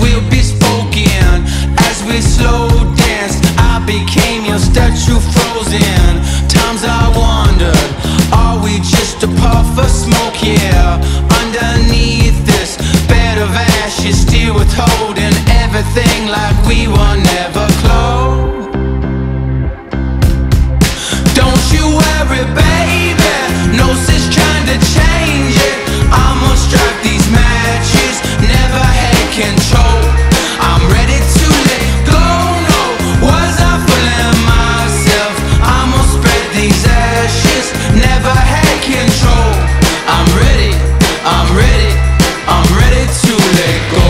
will be spoken. As we slow dance, I became your statue frozen. Times I wondered, are we just a puff of smoke? Yeah, underneath this bed of ashes, still withholding everything like we were never close. Don't you worry, baby, no sense trying to change it. I'ma strike these matches, never had control. I'm ready to let go, no, was I fooling myself? I'ma spread these ashes, never had control. I'm ready, I'm ready, I'm ready to let go.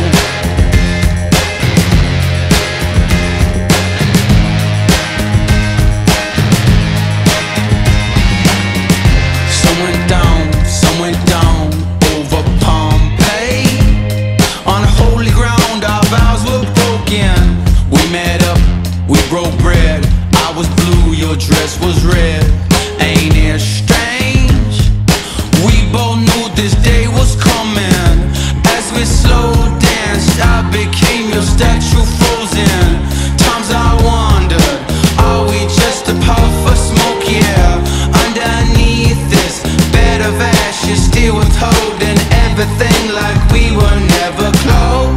Some went down over Pompeii. On holy ground our vows were broken. We met up, we broke bread. I was blue, your dress was red. Ain't it strange? We both knew this day was coming. As we slow danced, I became your statue frozen. Times I wondered, are we just a puff of smoke? Yeah, underneath this bed of ashes, still withholding everything like we were never close.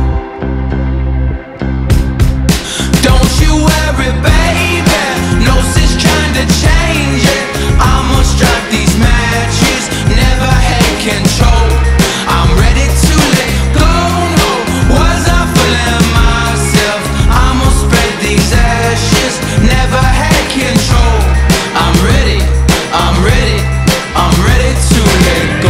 Don't you worry, baby, no sense trying to change it. I'ma strike these matches, never had control. I'm ready to let go, no, was I fooling myself? I'ma spread these ashes, never had control. I'm ready, I'm ready, I'm ready to let go.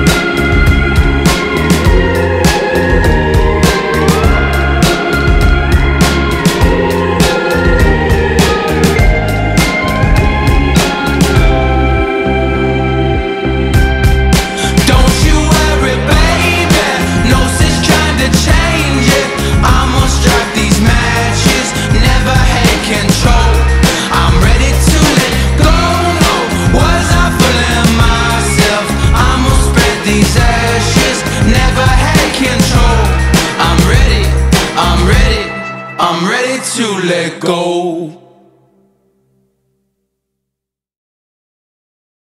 Don't you worry, baby, no sense trying to change it. I'ma strike these matches, never had control. I'm ready to let go, no, was I fooling myself? I'ma spread these ashes, never had control. I'm ready, I'm ready, I'm ready to let go.